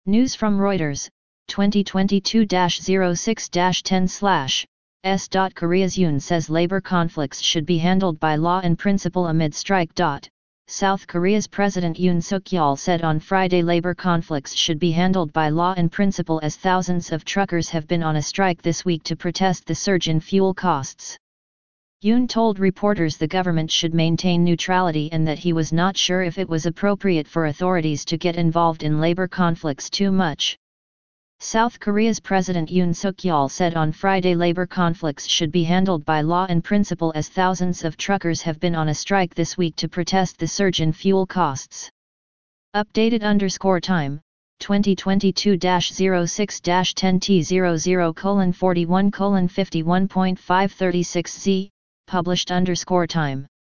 News from Reuters, 2022-06-10/S. Korea's Yoon says labor conflicts should be handled by law and principle amid strike. South Korea's President Yoon Suk-yeol said on Friday labor conflicts should be handled by law and principle as thousands of truckers have been on a strike this week to protest the surge in fuel costs. Yoon told reporters the government should maintain neutrality and that he was not sure if it was appropriate for authorities to get involved in labor conflicts too much. South Korea's President Yoon Suk-yeol said on Friday labor conflicts should be handled by law and principle as thousands of truckers have been on a strike this week to protest the surge in fuel costs. Updated _time, 2022-06-10T00:41:51.536Z, published _time.